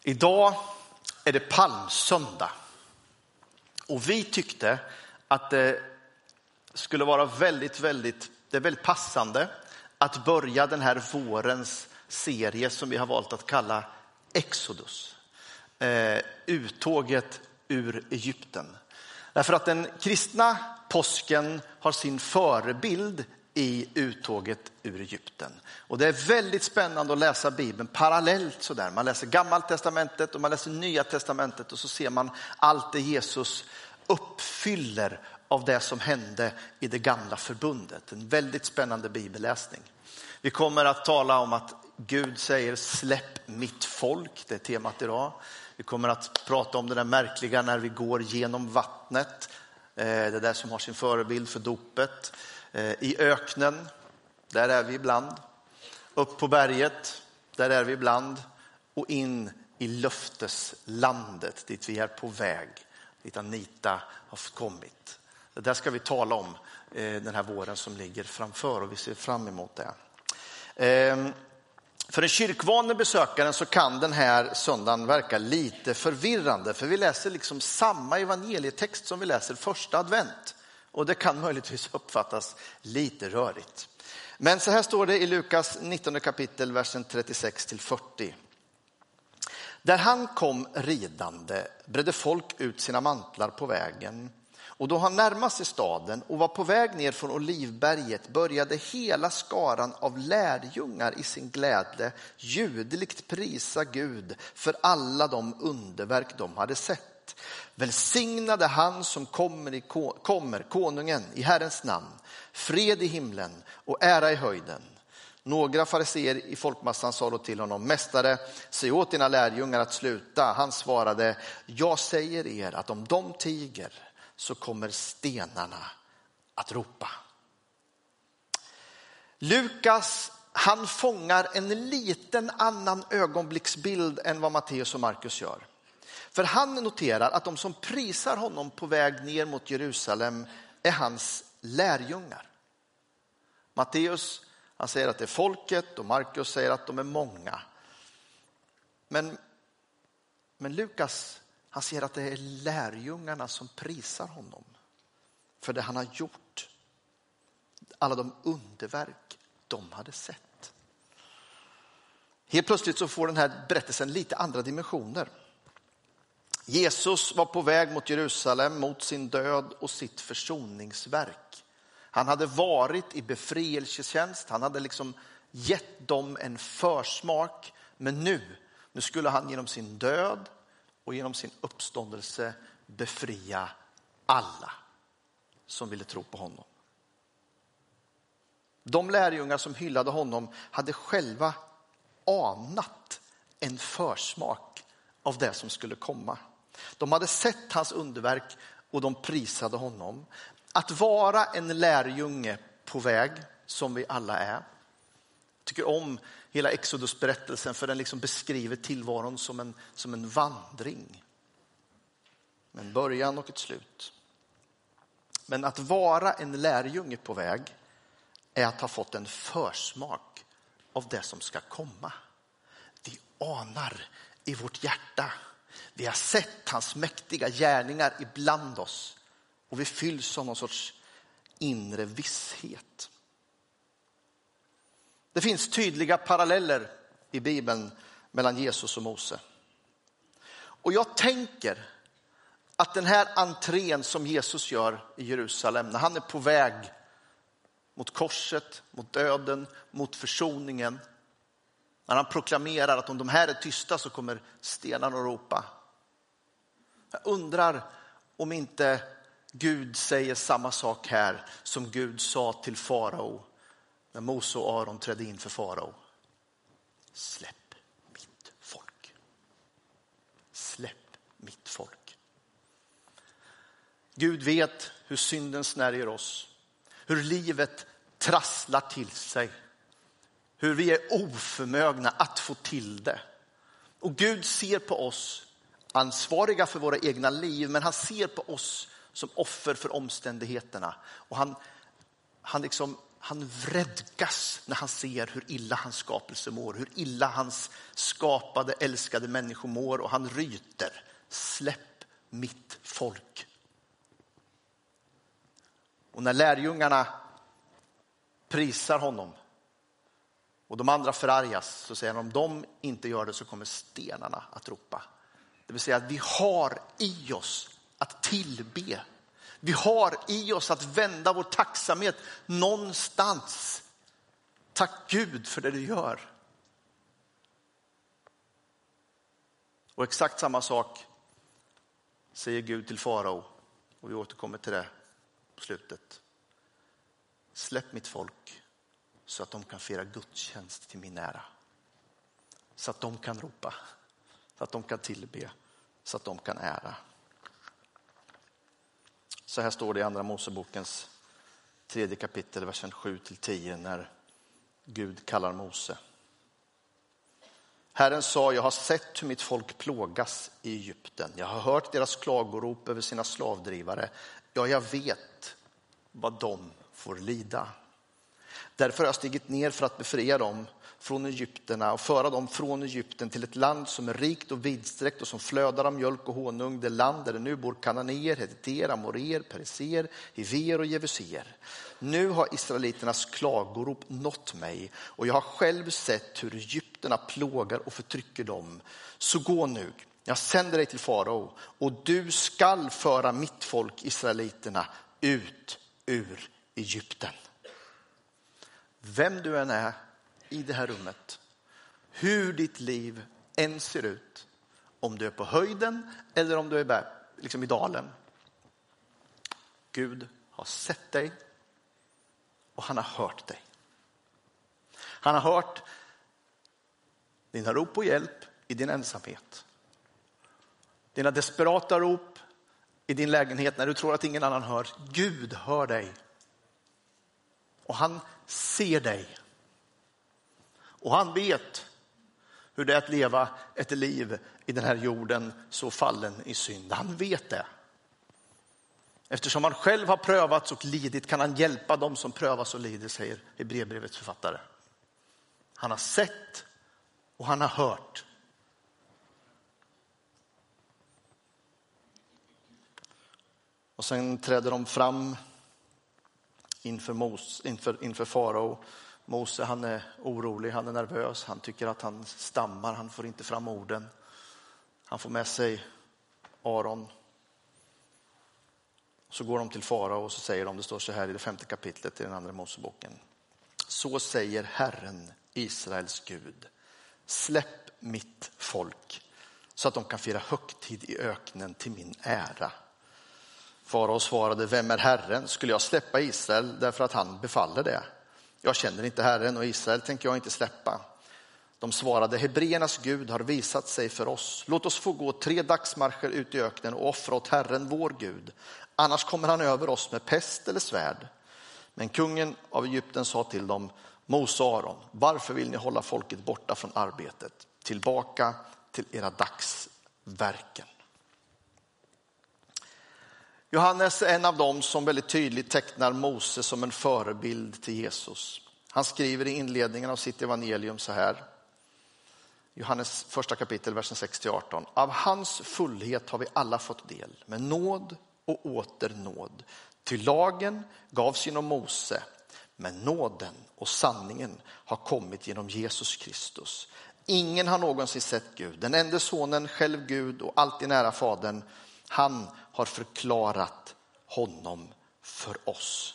Idag är det palmsöndag och vi tyckte att det skulle vara väldigt passande att börja den här vårens serie som vi har valt att kalla Exodus. Uttåget ur Egypten. Därför att den kristna påsken har sin förebild i uttåget ur Egypten. Och det är väldigt spännande att läsa Bibeln parallellt sådär. Man läser Gamla testamentet och man läser Nya testamentet och så ser man allt det Jesus uppfyller av det som hände i det gamla förbundet. En väldigt spännande bibelläsning. Vi kommer att tala om att Gud säger släpp mitt folk, det är temat idag. Vi kommer att prata om det där märkliga när vi går genom vattnet. Det där som har sin förebild för dopet. I öknen, där är vi ibland. Upp på berget, där är vi ibland. Och in i löfteslandet dit vi är på väg. Dit Anita har kommit. Det där ska vi tala om den här våren som ligger framför och vi ser fram emot det. För en kyrkvane besökaren så kan den här söndagen verka lite förvirrande. För vi läser liksom samma evangelietext som vi läser första advent. Och det kan möjligtvis uppfattas lite rörigt. Men så här står det i Lukas 19 kapitel, versen 36-40. Där han kom ridande bredde folk ut sina mantlar på vägen. Och då han närmade sig staden och var på väg ner från Olivberget började hela skaran av lärjungar i sin glädje ljudligt prisa Gud för alla de underverk de hade sett. Välsignade han som kommer konungen i Herrens namn, fred i himlen och ära i höjden. Några fariseer i folkmassan sa då till honom, mästare, säg åt dina lärjungar att sluta. Han svarade, jag säger er att om de tiger så kommer stenarna att ropa. Lukas, han fångar en liten annan ögonblicksbild än vad Matteus och Markus gör. För han noterar att de som prisar honom på väg ner mot Jerusalem är hans lärjungar. Matteus, han säger att det är folket och Markus säger att de är många. Men Lukas, han ser att det är lärjungarna som prisar honom för det han har gjort. Alla de underverk de hade sett. Helt plötsligt så får den här berättelsen lite andra dimensioner. Jesus var på väg mot Jerusalem, mot sin död och sitt försoningsverk. Han hade varit i befrielsetjänst. Han hade liksom gett dem en försmak. Men nu skulle han genom sin död och genom sin uppståndelse befria alla som ville tro på honom. De lärjungar som hyllade honom hade själva anat en försmak av det som skulle komma. De hade sett hans underverk och de prisade honom. Att vara en lärjunge på väg som vi alla är. Jag tycker om hela Exodus-berättelsen för den liksom beskriver tillvaron som en vandring. Med en början och ett slut. Men att vara en lärjunge på väg är att ha fått en försmak av det som ska komma. Vi anar i vårt hjärta. Vi har sett hans mäktiga gärningar ibland oss. Och vi fylls av någon sorts inre visshet. Det finns tydliga paralleller i Bibeln mellan Jesus och Mose. Och jag tänker att den här entrén som Jesus gör i Jerusalem, när han är på väg mot korset, mot döden, mot försoningen. När han proklamerar att om de här är tysta så kommer stenarna att ropa. Jag undrar om inte Gud säger samma sak här som Gud sa till farao när Mose och Aron trädde in för farao. Släpp mitt folk. Släpp mitt folk. Gud vet hur synden snärjer oss. Hur livet trasslar till sig. Hur vi är oförmögna att få till det. Och Gud ser på oss ansvariga för våra egna liv, men han ser på oss som offer för omständigheterna. Och han liksom han vredgas när han ser hur illa hans skapelse mår. Hur illa hans skapade, älskade människor mår. Och han ryter. Släpp mitt folk. Och när lärjungarna prisar honom och de andra förargas, så säger han, om de inte gör det så kommer stenarna att ropa. Det vill säga att vi har i oss att tillbe. Vi har i oss att vända vår tacksamhet någonstans. Tack Gud för det du gör. Och exakt samma sak säger Gud till farao. Och vi återkommer till det på slutet. Släpp mitt folk så att de kan fira gudstjänst till min ära. Så att de kan ropa. Så att de kan tillbe. Så att de kan ära. Så här står det i andra Mosebokens 3 kapitel, versen 7-10, när Gud kallar Mose. Herren sa, jag har sett hur mitt folk plågas i Egypten. Jag har hört deras klagorop över sina slavdrivare. Ja, jag vet vad de får lida. Därför har jag stigit ner för att befria dem från Egypterna och föra dem från Egypten till ett land som är rikt och vidsträckt och som flödar av mjölk och honung. Det land där det nu bor kananéer, hetiter, amorer, periser, hiver och jevuser. Nu har israeliternas klagorop nått mig och jag har själv sett hur Egypterna plågar och förtrycker dem. Så gå nu, jag sänder dig till farao och du skall föra mitt folk israeliterna ut ur Egypten. Vem du än är i det här rummet, hur ditt liv än ser ut, om du är på höjden eller om du är liksom i dalen. Gud har sett dig och han har hört dig. Han har hört dina rop på hjälp i din ensamhet. Dina desperata rop i din lägenhet när du tror att ingen annan hör. Gud hör dig. Och han ser dig. Och han vet hur det är att leva ett liv i den här jorden så fallen i synd. Han vet det. Eftersom han själv har prövats och lidit kan han hjälpa dem som prövas och lider, säger Hebreerbrevets författare. Han har sett och han har hört. Och sen träder de fram inför farao. Mose, han är orolig, han är nervös, han tycker att han stammar, han får inte fram orden. Han får med sig Aron. Så går de till farao och så säger de, det står så här i det 5:e kapitlet i den andra Moseboken. Så säger Herren, Israels Gud, släpp mitt folk så att de kan fira högtid i öknen till min ära. Farao svarade, vem är Herren? Skulle jag släppa Israel därför att han befaller det? Jag känner inte Herren och Israel tänker jag inte släppa. De svarade, hebreernas Gud har visat sig för oss. Låt oss få gå 3 dagsmarscher ut i öknen och offra åt Herren vår Gud. Annars kommer han över oss med pest eller svärd. Men kungen av Egypten sa till dem, Mose och Aron, varför vill ni hålla folket borta från arbetet? Tillbaka till era dagsverken. Johannes är en av dem som väldigt tydligt tecknar Mose som en förebild till Jesus. Han skriver i inledningen av sitt evangelium så här. Johannes 1 kapitel, versen 6-18. Av hans fullhet har vi alla fått del, med nåd och åter nåd. Till lagen gavs genom Mose, men nåden och sanningen har kommit genom Jesus Kristus. Ingen har någonsin sett Gud. Den enda sonen, själv Gud och alltid nära fadern, han har förklarat honom för oss.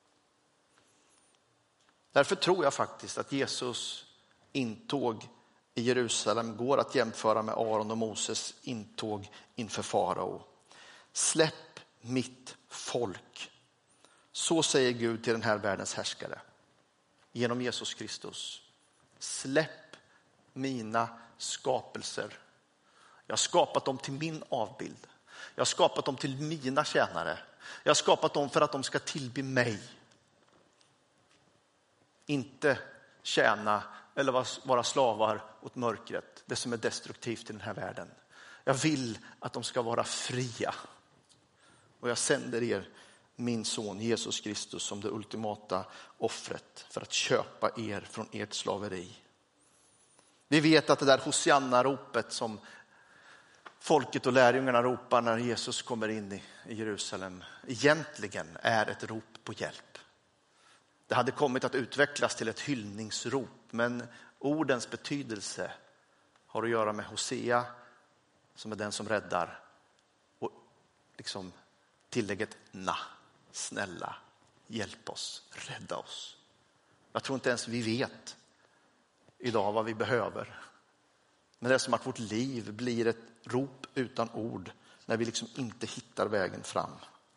Därför tror jag faktiskt att Jesus intåg i Jerusalem går att jämföra med Aron och Moses intåg inför farao. Släpp mitt folk. Så säger Gud till den här världens härskare. Genom Jesus Kristus. Släpp mina skapelser. Jag har skapat dem till min avbild. Jag har skapat dem till mina tjänare. Jag har skapat dem för att de ska tillbe mig. Inte tjäna eller vara slavar åt mörkret. Det som är destruktivt i den här världen. Jag vill att de ska vara fria. Och jag sänder er min son Jesus Kristus som det ultimata offret för att köpa er från ert slaveri. Vi vet att det där Hosianna-ropet som folket och lärjungarna ropar när Jesus kommer in i Jerusalem egentligen är ett rop på hjälp. Det hade kommit att utvecklas till ett hyllningsrop, men ordens betydelse har att göra med Hosea som är den som räddar och liksom tillägget snälla, hjälp oss, rädda oss. Jag tror inte ens vi vet idag vad vi behöver. Men det är som att vårt liv blir ett rop utan ord när vi liksom inte hittar vägen fram.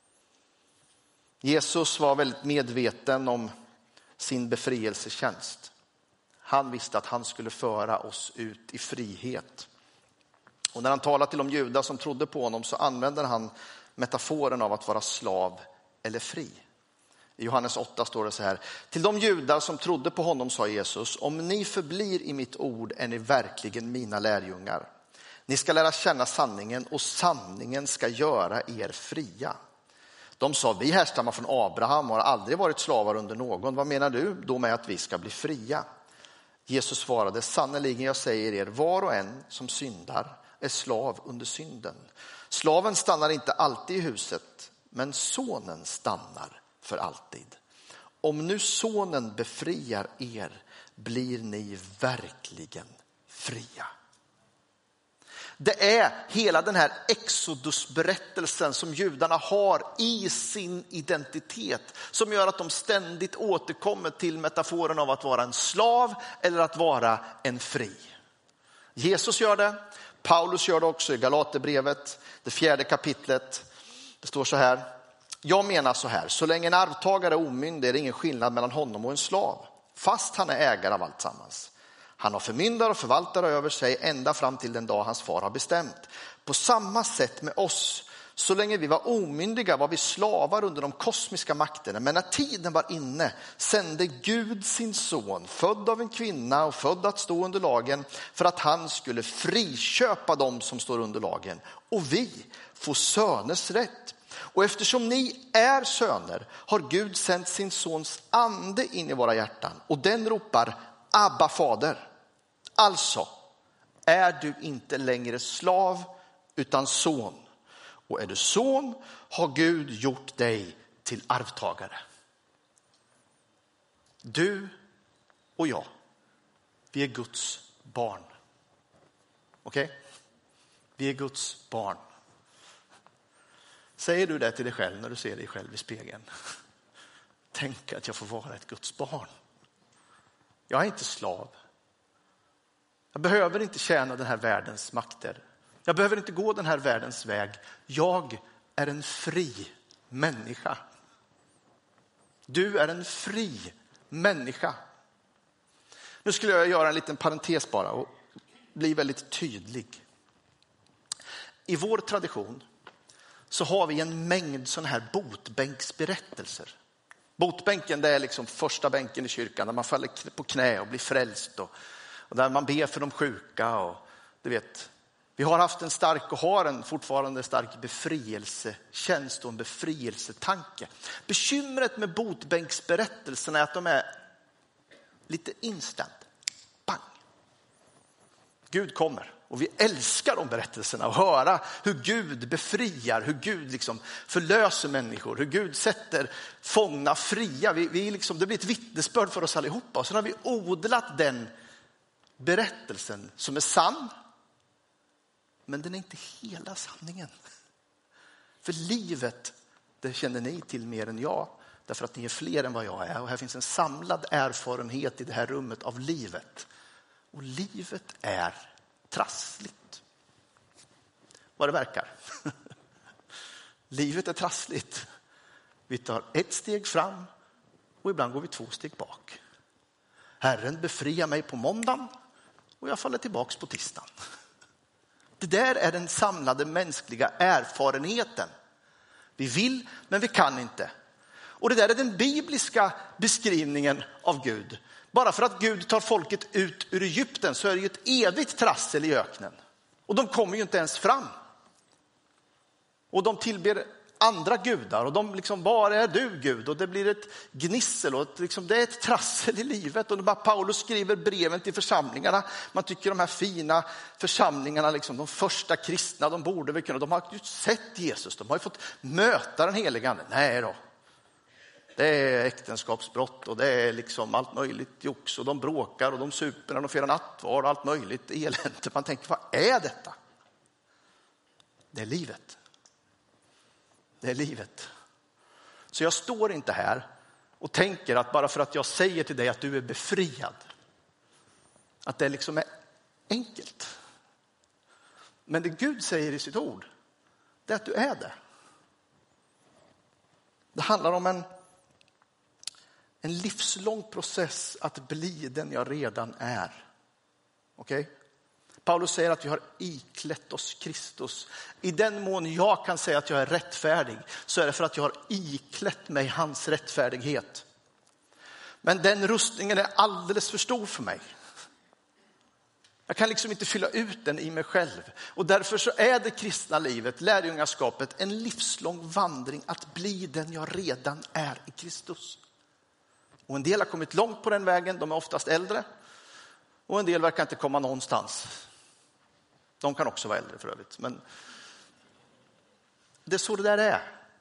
Jesus var väldigt medveten om sin befrielsetjänst. Han visste att han skulle föra oss ut i frihet. Och när han talade till de judar som trodde på honom så använder han metaforen av att vara slav eller fri. I Johannes 8 står det så här: till de judar som trodde på honom sa Jesus, om ni förblir i mitt ord är ni verkligen mina lärjungar. Ni ska lära känna sanningen och sanningen ska göra er fria. De sa, vi härstammar från Abraham och har aldrig varit slavar under någon. Vad menar du då med att vi ska bli fria? Jesus svarade, sannoliken jag säger er, var och en som syndar är slav under synden. Slaven stannar inte alltid i huset, men sonen stannar för alltid. Om nu sonen befriar er blir ni verkligen fria. Det är hela den här Exodus-berättelsen som judarna har i sin identitet som gör att de ständigt återkommer till metaforen av att vara en slav eller att vara en fri. Jesus gör det, Paulus gör det också i Galaterbrevet, det 4:e kapitlet. Det står så här, jag menar så här, så länge en arvtagare är omyndig är det ingen skillnad mellan honom och en slav, fast han är ägare av allt sammans. Han har förmyndare och förvaltare över sig ända fram till den dag hans far har bestämt. På samma sätt med oss. Så länge vi var omyndiga var vi slavar under de kosmiska makterna. Men när tiden var inne sände Gud sin son, född av en kvinna och född att stå under lagen, för att han skulle friköpa dem som står under lagen. Och vi får söners rätt. Och eftersom ni är söner har Gud sänt sin sons ande in i våra hjärtan. Och den ropar, Abba fader. Alltså är du inte längre slav utan son. Och är du son har Gud gjort dig till arvtagare. Du och jag, vi är Guds barn. Okej? Vi är Guds barn. Säger du det till dig själv när du ser dig själv i spegeln? Tänk att jag får vara ett Guds barn. Jag är inte slav. Jag behöver inte tjäna den här världens makter. Jag behöver inte gå den här världens väg. Jag är en fri människa. Du är en fri människa. Nu skulle jag göra en liten parentes bara och bli väldigt tydlig. I vår tradition så har vi en mängd sådana här botbänksberättelser. Botbänken, det är liksom första bänken i kyrkan där man faller på knä och blir frälst och där man ber för de sjuka och du vet, vi har haft en stark och har en fortfarande stark befrielsetjänst och en befrielsetanke. Bekymret med botbänksberättelserna är att de är lite instant. Bang! Gud kommer och vi älskar de berättelserna och höra hur Gud befriar, hur Gud liksom förlöser människor, hur Gud sätter fångna fria. Vi liksom, det blir ett vittnesbörd för oss allihopa och så har vi odlat den berättelsen som är sann. Men den är inte hela sanningen. För livet, det känner ni till mer än jag. Därför att ni är fler än vad jag är. Och här finns en samlad erfarenhet i det här rummet av livet. Och livet är trassligt. Vad det verkar. Livet är trassligt. Vi tar ett steg fram och ibland går vi 2 steg bak. Herren befriar mig på måndagen och jag faller tillbaks på tisdagen. Det där är den samlade mänskliga erfarenheten. Vi vill, men vi kan inte. Och det där är den bibliska beskrivningen av Gud. Bara för att Gud tar folket ut ur Egypten så är det ju ett evigt trassel i öknen. Och de kommer ju inte ens fram. Och de tillber andra gudar och de liksom, var är du Gud? Och det blir ett gnissel och liksom, det är ett trassel i livet. Och bara Paulus skriver breven till församlingarna. Man tycker de här fina församlingarna, liksom, de första kristna, de borde väl kunna, de har ju sett Jesus, de har ju fått möta den heliga ande. Nej då. Det är äktenskapsbrott och det är liksom allt möjligt jox och de bråkar och de super och de firar nattvard och allt möjligt elände. Man tänker, vad är detta? Det är livet. Det är livet. Så jag står inte här och tänker att bara för att jag säger till dig att du är befriad, att det liksom är enkelt. Men det Gud säger i sitt ord, det är att du är det. Det handlar om en livslång process att bli den jag redan är. Okej? Paulus säger att vi har iklätt oss Kristus. I den mån jag kan säga att jag är rättfärdig så är det för att jag har iklätt mig hans rättfärdighet. Men den rustningen är alldeles för stor för mig. Jag kan liksom inte fylla ut den i mig själv. Och därför så är det kristna livet, lärjungaskapet, en livslång vandring att bli den jag redan är i Kristus. Och en del har kommit långt på den vägen, de är oftast äldre. Och en del verkar inte komma någonstans. De kan också vara äldre för övrigt. Men det är så det där är.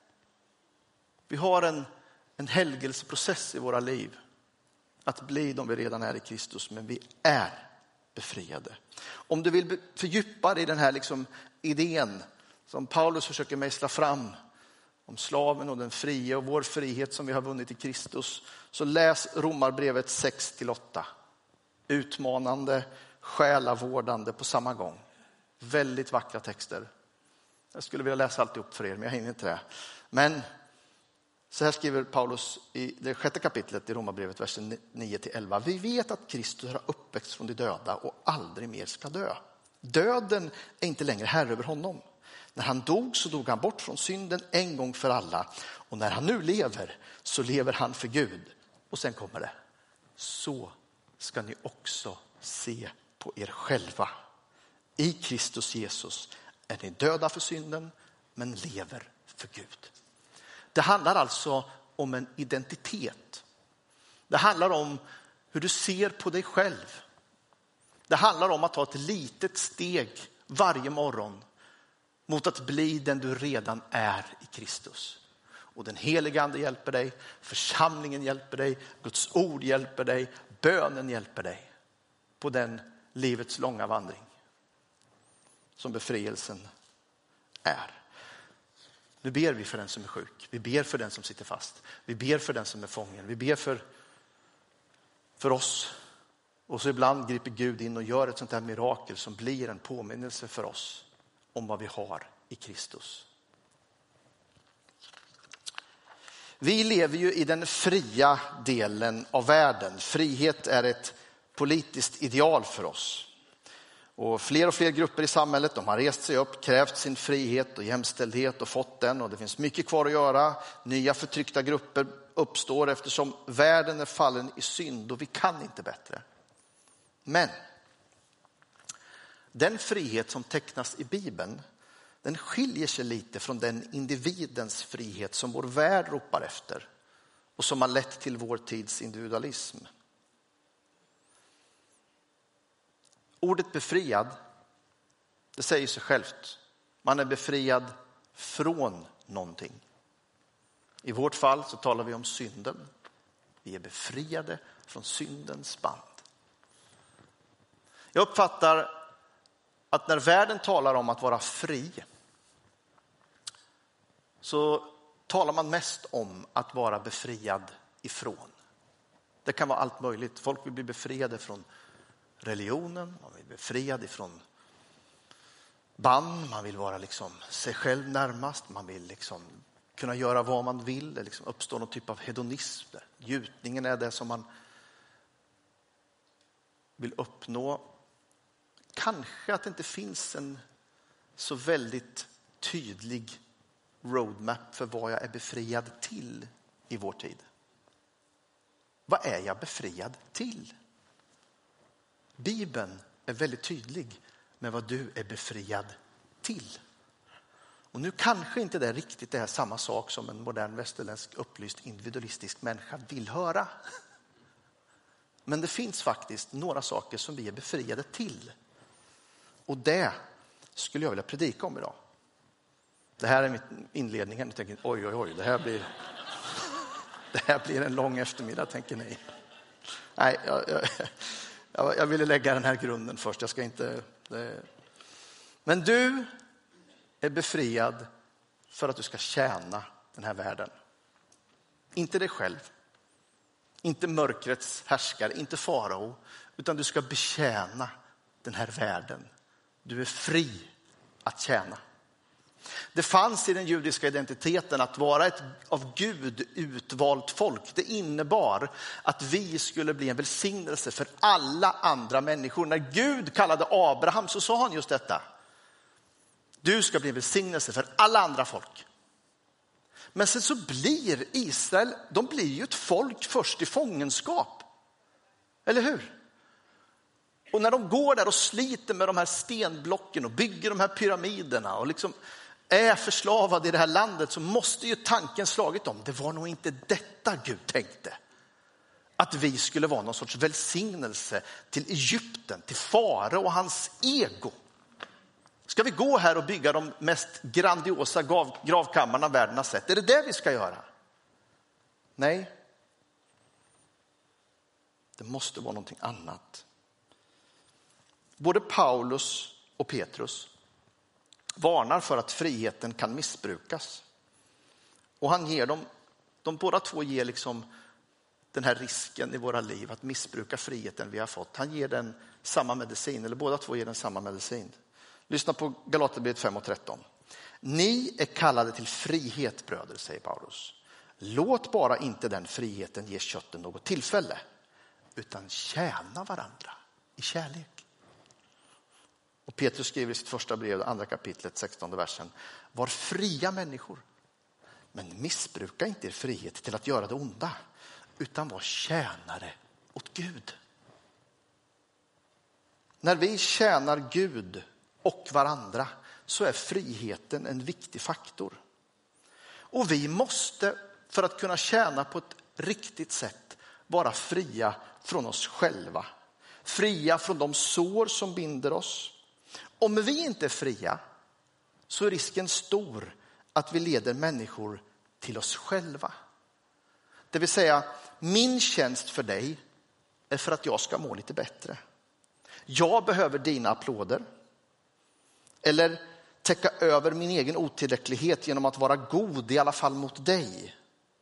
Vi har en helgelseprocess i våra liv. Att bli de vi redan är i Kristus, men vi är befriade. Om du vill fördjupa dig i den här liksom idén som Paulus försöker mejsla fram om slaven och den fria och vår frihet som vi har vunnit i Kristus, så läs Romarbrevet 6-8. Utmanande, själavårdande på samma gång. Väldigt vackra texter. Jag skulle vilja läsa alltihop för er, men jag hinner inte det. Men så här skriver Paulus i det 6:e kapitlet i Romarbrevet, versen 9-11. Vi vet att Kristus har uppväxt från de döda och aldrig mer ska dö. Döden är inte längre herre över honom. När han dog så dog han bort från synden en gång för alla. Och när han nu lever så lever han för Gud. Och sen kommer det. Så ska ni också se på er själva. I Kristus Jesus är ni döda för synden men lever för Gud. Det handlar alltså om en identitet. Det handlar om hur du ser på dig själv. Det handlar om att ta ett litet steg varje morgon mot att bli den du redan är i Kristus. Och den heliga ande hjälper dig, församlingen hjälper dig, Guds ord hjälper dig, bönen hjälper dig på den livets långa vandring som befrielsen är. Nu ber vi för den som är sjuk. Vi ber för den som sitter fast. Vi ber för den som är fången. Vi ber för oss. Och så ibland griper Gud in och gör ett sånt här mirakel som blir en påminnelse för oss om vad vi har i Kristus. Vi lever ju i den fria delen av världen. Frihet är ett politiskt ideal för oss. Och fler grupper i samhället, de har rest sig upp, krävt sin frihet och jämställdhet och fått den. Och det finns mycket kvar att göra. Nya förtryckta grupper uppstår eftersom världen är fallen i synd och vi kan inte bättre. Men den frihet som tecknas i Bibeln, den skiljer sig lite från den individens frihet som vår värld ropar efter och som har lett till vår tids individualism. Ordet befriad, det säger sig självt. Man är befriad från någonting. I vårt fall så talar vi om synden. Vi är befriade från syndens band. Jag uppfattar att när världen talar om att vara fri så talar man mest om att vara befriad ifrån. Det kan vara allt möjligt. Folk vill bli befriade från religionen, man vill bli befriad ifrån band, man vill vara liksom sig själv närmast, man vill liksom kunna göra vad man vill, det liksom uppstår någon typ av hedonism där. Njutningen är det som man vill uppnå. Kanske att det inte finns en så väldigt tydlig roadmap för vad jag är befriad till i vår tid. Vad är jag befriad till? Bibeln är väldigt tydlig med vad du är befriad till. Och nu kanske inte det riktigt är samma sak som en modern västerländsk upplyst individualistisk människa vill höra. Men det finns faktiskt några saker som vi är befriade till. Och det skulle jag vilja predika om idag. Det här är mitt inledningen. Jag tänker, oj, det här blir en lång eftermiddag, tänker ni. Nej, jag ville lägga den här grunden först. Jag ska inte... Men du är befriad för att du ska tjäna den här världen. Inte dig själv. Inte mörkrets härskare, inte farao. Utan du ska betjäna den här världen. Du är fri att tjäna. Det fanns i den judiska identiteten att vara ett av Gud utvalt folk. Det innebar att vi skulle bli en välsignelse för alla andra människor. När Gud kallade Abraham så sa han just detta. Du ska bli en välsignelse för alla andra folk. Men sen så blir Israel, de blir ju ett folk först i fångenskap. Eller hur? Och när de går där och sliter med de här stenblocken och bygger de här pyramiderna och liksom är förslavade i det här landet, så måste ju tanken slagit dem. Det var nog inte detta Gud tänkte. Att vi skulle vara någon sorts välsignelse till Egypten, till farao och hans ego. Ska vi gå här och bygga de mest grandiosa gravkammarna världen har sett? Är det vi ska göra? Nej. Det måste vara någonting annat. Både Paulus och Petrus varnar för att friheten kan missbrukas. Och han ger dem, de båda två ger liksom den här risken i våra liv att missbruka friheten vi har fått. Han ger den samma medicin, eller båda två ger den samma medicin. Lyssna på Galaterbrevet 5:13. Ni är kallade till frihet, bröder, säger Paulus. Låt bara inte den friheten ge kötten något tillfälle, utan tjäna varandra i kärlek. Och Petrus skriver i sitt första brev, andra kapitlet, 16:e versen. Var fria människor, men missbruka inte er frihet till att göra det onda, utan var tjänare åt Gud. När vi tjänar Gud och varandra så är friheten en viktig faktor. Och vi måste, för att kunna tjäna på ett riktigt sätt, vara fria från oss själva. Fria från de sår som binder oss. Om vi inte är fria så är risken stor att vi leder människor till oss själva. Det vill säga, min tjänst för dig är för att jag ska må lite bättre. Jag behöver dina applåder. Eller täcka över min egen otillräcklighet genom att vara god, i alla fall mot dig.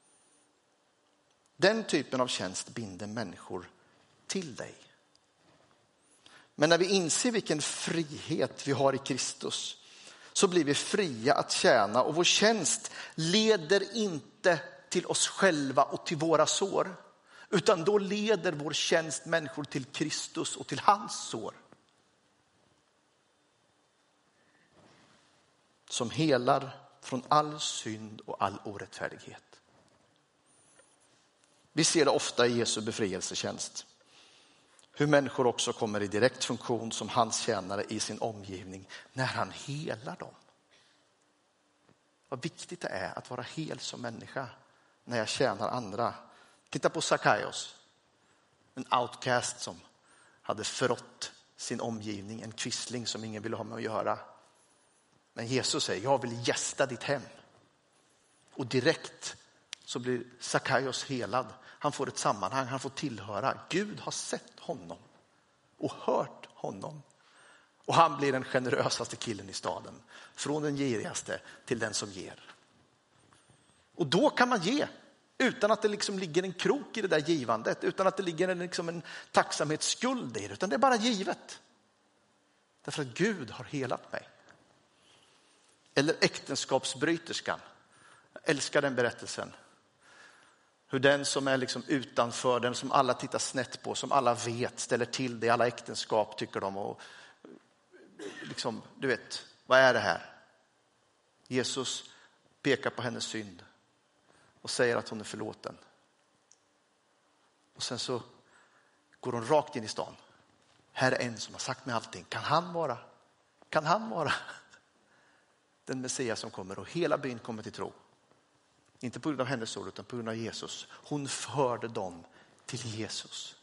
Den typen av tjänst binder människor till dig. Men när vi inser vilken frihet vi har i Kristus så blir vi fria att tjäna, och vår tjänst leder inte till oss själva och till våra sår, utan då leder vår tjänst människor till Kristus och till hans sår. Som helar från all synd och all orättfärdighet. Vi ser det ofta i Jesu befrielsetjänst. Hur människor också kommer i direkt funktion som hans tjänare i sin omgivning när han helar dem. Vad viktigt det är att vara hel som människa när jag tjänar andra. Titta på Sackaios. En outcast som hade förrått sin omgivning. En kvissling som ingen ville ha med att göra. Men Jesus säger, jag vill gästa ditt hem. Och direkt så blir Sackaios helad. Han får ett sammanhang, han får tillhöra. Gud har sett honom och hört honom. Och han blir den generösaste killen i staden. Från den girigaste till den som ger. Och då kan man ge utan att det liksom ligger en krok i det där givandet. Utan att det ligger liksom en tacksamhetsskuld i det. Utan det är bara givet. Därför att Gud har helat mig. Eller äktenskapsbryterskan. Jag älskar den berättelsen. Hur den som är liksom utanför, den som alla tittar snett på, som alla vet, ställer till det i alla äktenskap, tycker de. Och liksom, du vet, vad är det här? Jesus pekar på hennes synd och säger att hon är förlåten. Och sen så går hon rakt in i stan. Här är en som har sagt mig allting. Kan han vara? den Messias som kommer och hela byn kommer till tro. Inte på grund av hennes ord utan på grund av Jesus. Hon förde dem till Jesus.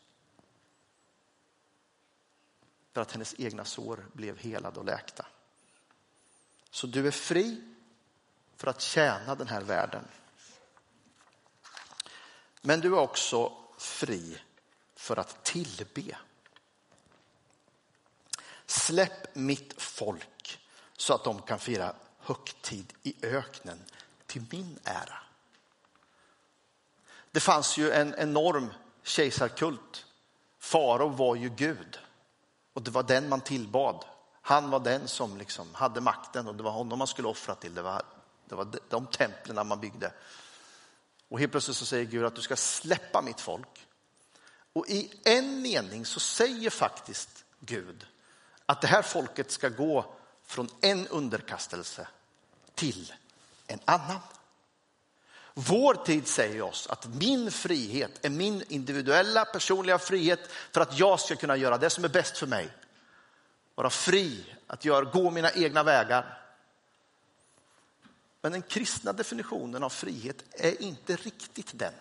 För att hennes egna sår blev helade och läkta. Så du är fri för att tjäna den här världen. Men du är också fri för att tillbe. Släpp mitt folk så att de kan fira högtid i öknen till min ära. Det fanns ju en enorm kejsarkult. Farao var ju Gud. Och det var den man tillbad. Han var den som liksom hade makten och det var honom man skulle offra till. Det var de templen man byggde. Och helt plötsligt så säger Gud att du ska släppa mitt folk. Och i en mening så säger faktiskt Gud att det här folket ska gå från en underkastelse till en annan. Vår tid säger oss att min frihet är min individuella personliga frihet för att jag ska kunna göra det som är bäst för mig. Vara fri att gå mina egna vägar. Men den kristna definitionen av frihet är inte riktigt den.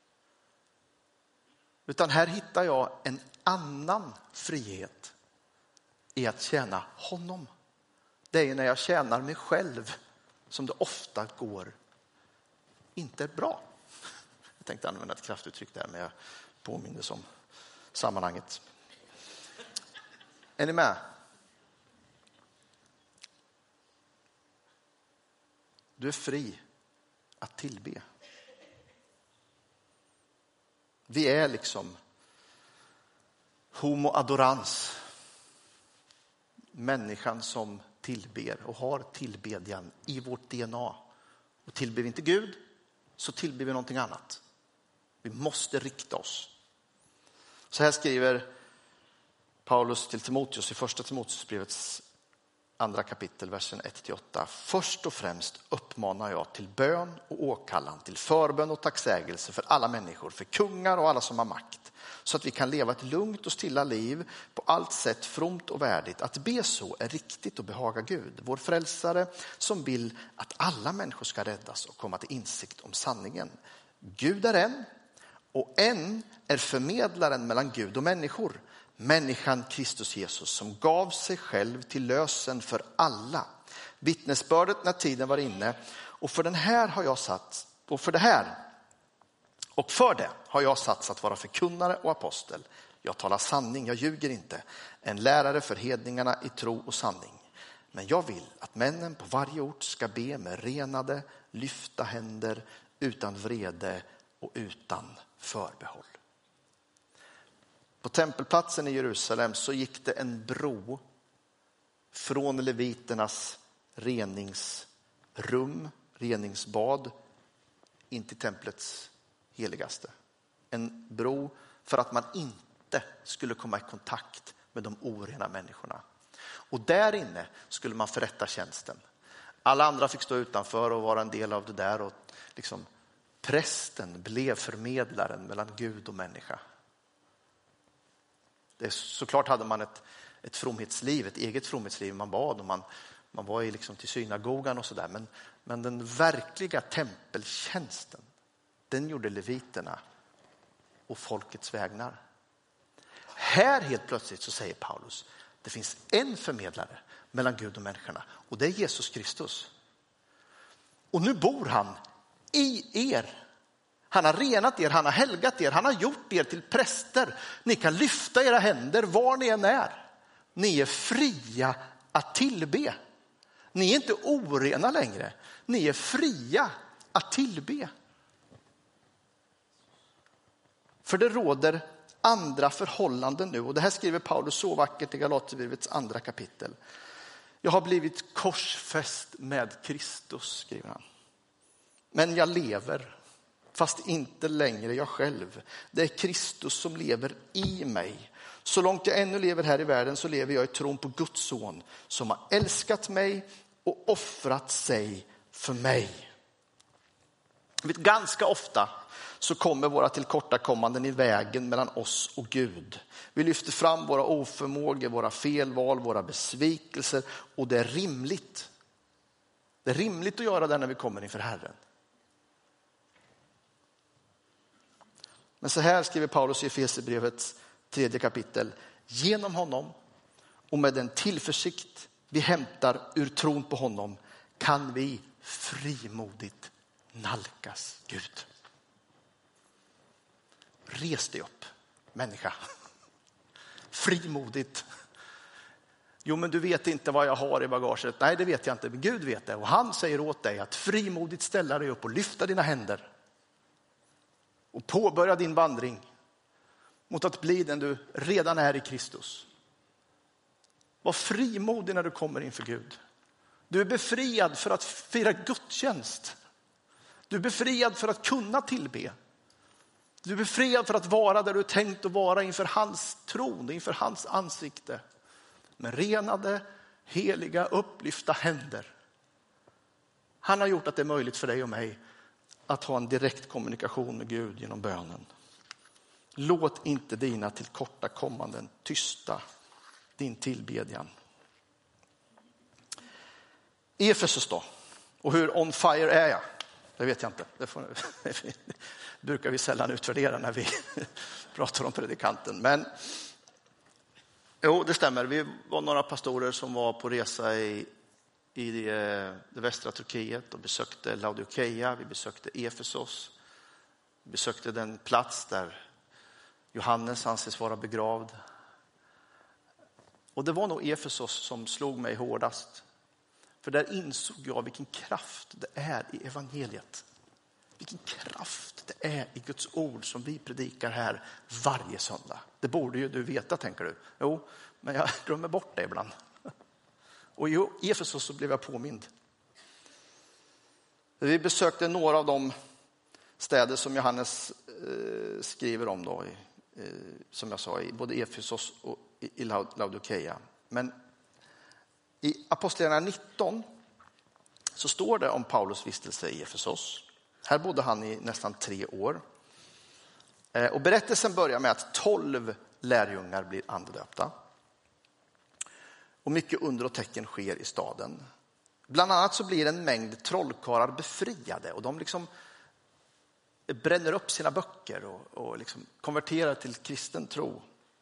Utan här hittar jag en annan frihet i att tjäna honom. Det är när jag tjänar mig själv som det ofta går inte bra. Jag tänkte använda ett kraftuttryck där men jag påminner om sammanhanget. Är ni med? Du är fri att tillbe. Vi är liksom homo adorans. Människan som tillber och har tillbedjan i vårt DNA. Och tillber vi inte Gud så tillber vi någonting annat. Vi måste rikta oss. Så här skriver Paulus till Timoteus i första Timoteusbrevets andra kapitel, versen 1-8. Först och främst uppmanar jag till bön och åkallan, till förbön och tacksägelse för alla människor, för kungar och alla som har makt. Så att vi kan leva ett lugnt och stilla liv på allt sätt fromt och värdigt. Att be så är riktigt och behaga Gud, vår frälsare som vill att alla människor ska räddas och komma till insikt om sanningen. Gud är en och en är förmedlaren mellan Gud och människor. Människan Kristus Jesus som gav sig själv till lösen för alla. Vittnesbördet när tiden var inne och för det har jag satts att vara förkunnare och apostel. Jag talar sanning, jag ljuger inte. En lärare för hedningarna i tro och sanning. Men jag vill att männen på varje ort ska be med renade, lyfta händer, utan vrede och utan förbehåll. På tempelplatsen i Jerusalem så gick det en bro från leviternas reningsbad in till templets heligaste. En bro för att man inte skulle komma i kontakt med de orena människorna. Och där inne skulle man förrätta tjänsten. Alla andra fick stå utanför och vara en del av det där. Och liksom, prästen blev förmedlaren mellan Gud och människa. Såklart hade man ett fromhetsliv, ett eget fromhetsliv. Man bad och man var i liksom till synagogan och sådär. Men den verkliga tempeltjänsten, den gjorde leviterna och folkets vägnar. Här helt plötsligt så säger Paulus, det finns en förmedlare mellan Gud och människorna. Och det är Jesus Kristus. Och nu bor han i er. Han har renat er, han har helgat er, han har gjort er till präster. Ni kan lyfta era händer var ni än är. Ni är fria att tillbe. Ni är inte orena längre. Ni är fria att tillbe. För det råder andra förhållanden nu. Och det här skriver Paulus så vackert i Galaterbrevets andra kapitel. Jag har blivit korsfäst med Kristus, skriver han. Men jag lever, fast inte längre jag själv. Det är Kristus som lever i mig. Så långt jag ännu lever här i världen så lever jag i tron på Guds son som har älskat mig och offrat sig för mig. Ganska ofta så kommer våra tillkortakommanden i vägen mellan oss och Gud. Vi lyfter fram våra oförmågor, våra felval, våra besvikelser och det är rimligt. Det är rimligt att göra det när vi kommer inför Herren. Men så här skriver Paulus i Efesierbrevets 3 kapitel. Genom honom och med den tillförsikt vi hämtar ur tron på honom kan vi frimodigt nalkas Gud. Res dig upp, människa. Frimodigt. Jo, men du vet inte vad jag har i bagaget. Nej, det vet jag inte, men Gud vet det. Och han säger åt dig att frimodigt ställa dig upp och lyfta dina händer. Och påbörja din vandring mot att bli den du redan är i Kristus. Var frimodig när du kommer inför Gud. Du är befriad för att fira gudstjänst. Du är befriad för att kunna tillbe. Du är befriad för att vara där du är tänkt att vara inför hans tron, inför hans ansikte. Med renade, heliga, upplyfta händer. Han har gjort att det är möjligt för dig och mig att ha en direkt kommunikation med Gud genom bönen. Låt inte dina tillkortakommanden tysta din tillbedjan. Efesus då? Och hur on fire är jag? Det vet jag inte. Det brukar vi sällan utvärdera när vi pratar om predikanten. Men jo, det stämmer. Vi var några pastorer som var på resa i det västra Turkiet och besökte Laodikeia. Vi besökte Efesos. Vi besökte den plats där Johannes anses vara begravd. Och det var nog Efesos som slog mig hårdast. För där insåg jag vilken kraft det är i evangeliet. Vilken kraft det är i Guds ord som vi predikar här varje söndag. Det borde ju du veta, tänker du. Jo, men jag glömmer bort det ibland. Och i Efesos så blev jag påmind. Vi besökte några av de städer som Johannes skriver om då. Som jag sa, i både Efesos och i Laodikeia. Men i Apostlagärningarna 19 så står det om Paulus vistelse i Efesos. Här bodde han i nästan 3 år. Och berättelsen börjar med att 12 lärjungar blir andedöpta. Och mycket under och tecken sker i staden. Bland annat så blir en mängd trollkarlar befriade. Och de liksom bränner upp sina böcker och liksom konverterar till kristen tro.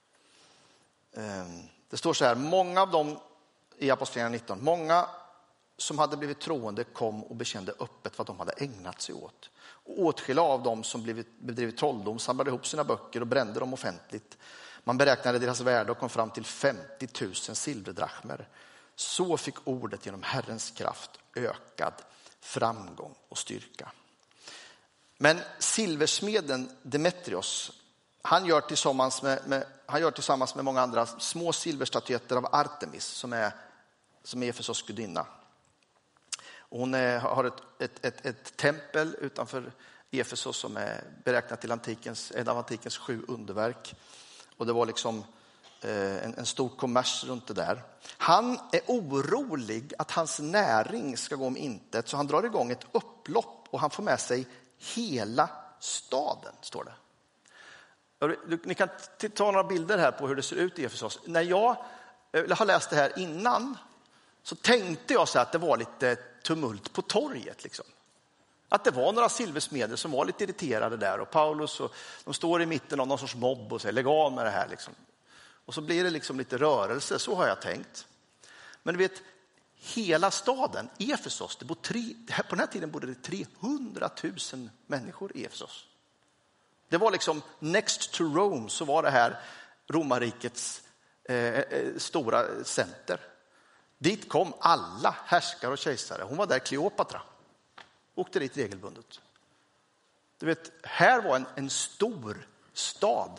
Det står så här, många av dem i Apostlagärningarna 19, många som hade blivit troende kom och bekände öppet vad de hade ägnat sig åt. Och åtskilliga av dem som bedrivit trolldom samlade ihop sina böcker och brände dem offentligt. Man beräknade deras värde och kom fram till 50 000 silverdrachmer. Så fick ordet genom Herrens kraft ökad framgång och styrka. Men silversmeden Demetrios, han gör tillsammans med många andra små silverstatyetter av Artemis som är Efesos gudinna. Hon har ett tempel utanför Efesos som är beräknat till en av antikens 7 underverk. Och det var liksom en stor kommers runt det där. Han är orolig att hans näring ska gå om intet, så han drar igång ett upplopp och han får med sig hela staden, står det. Ni kan ta några bilder här på hur det ser ut i Efesos. När jag har läst det här innan så tänkte jag så att det var lite tumult på torget. Liksom. Att det var några silversmeder som var lite irriterade där. Och Paulus, och de står i mitten av någon sorts mobb och säger lägg av med det här. Liksom. Och så blir det liksom lite rörelse, så har jag tänkt. Men du vet, hela staden, Efesos, på den här tiden bodde det 300 000 människor i Efesos. Det var liksom next to Rome, så var det här romarrikets stora center. Dit kom alla härskare och kejsare. Hon var där, Kleopatra. Åkte dit regelbundet. Du vet, här var en stor stad.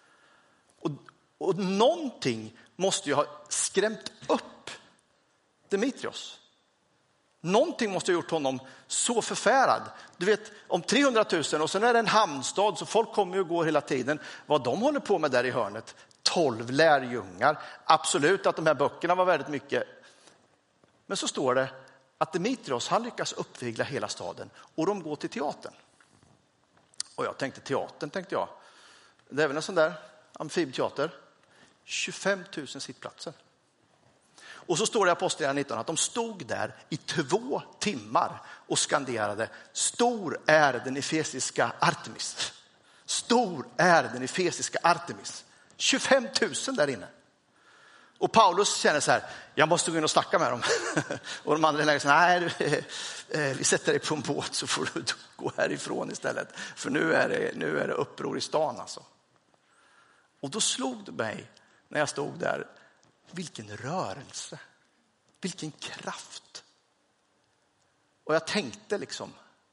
Och någonting måste ju ha skrämt upp Demetrios. Någonting måste ha gjort honom så förfärad. Du vet, om 300 000 och sen är det en hamnstad så folk kommer ju och går hela tiden. Vad de håller på med där i hörnet. 12 lärjungar. Absolut att de här böckerna var väldigt mycket. Men så står det att Demetrios, han lyckas uppvigla hela staden och de går till teatern. Och jag tänkte teatern. Det är väl en sån där amfibteater. 25 000 sittplatser. Och så står det i Apostlagärningarna 19 att de stod där i 2 timmar och skanderade: stor är den efesiska Artemis. Stor är den efesiska Artemis. 25 000 där inne. Och Paulus känner så här: jag måste gå in och snacka med dem. Och de andra lägger så här: nej, vi sätter dig på en båt så får du gå härifrån istället. För nu är det uppror i stan alltså. Och då slog det mig när jag stod där: vilken rörelse, vilken kraft. Och jag tänkte liksom,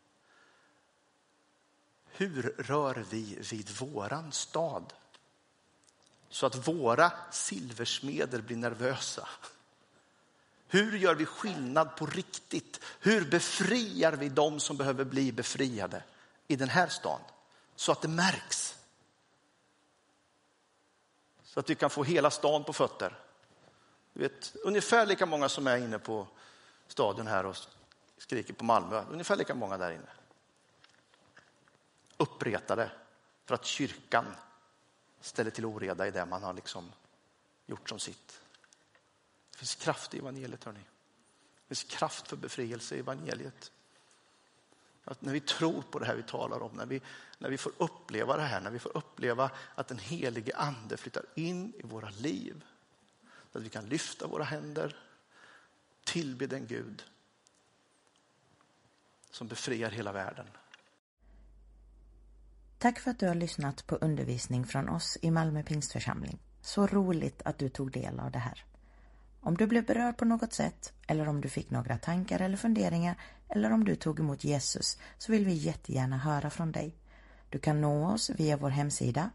hur rör vi vid våran stad? Så att våra silversmeder blir nervösa. Hur gör vi skillnad på riktigt? Hur befriar vi dem som behöver bli befriade i den här stan? Så att det märks. Så att vi kan få hela stan på fötter. Du vet, ungefär lika många som är inne på stadion här och skriker på Malmö. Ungefär lika många där inne. Uppretade för att kyrkan ställer till oreda i det man har liksom gjort som sitt. Det finns kraft i evangeliet, hörni. Det finns kraft för befrielse i evangeliet. Att när vi tror på det här vi talar om, när vi får uppleva det här, när vi får uppleva att den helige ande flyttar in i våra liv, att vi kan lyfta våra händer, tillbe den Gud som befriar hela världen. Tack för att du har lyssnat på undervisning från oss i Malmö Pingstförsamling. Så roligt att du tog del av det här. Om du blev berörd på något sätt, eller om du fick några tankar eller funderingar, eller om du tog emot Jesus, så vill vi jättegärna höra från dig. Du kan nå oss via vår hemsida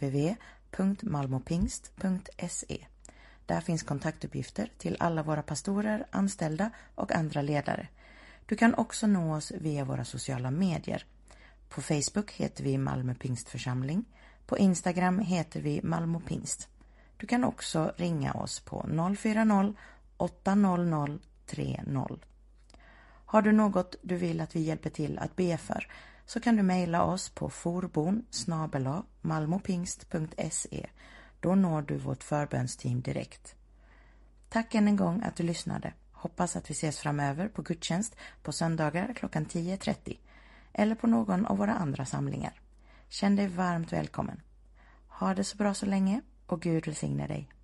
www.malmopingst.se. Där finns kontaktuppgifter till alla våra pastorer, anställda och andra ledare. Du kan också nå oss via våra sociala medier. På Facebook heter vi Malmö Pingstförsamling. På Instagram heter vi Malmö Pingst. Du kan också ringa oss på 040-800-30. Har du något du vill att vi hjälper till att be för, så kan du mejla oss på forbon@malmopingst.se. Då når du vårt förbönsteam direkt. Tack än en gång att du lyssnade. Hoppas att vi ses framöver på gudstjänst på söndagar klockan 10:30 eller på någon av våra andra samlingar. Känn dig varmt välkommen. Ha det så bra så länge och Gud välsigne dig.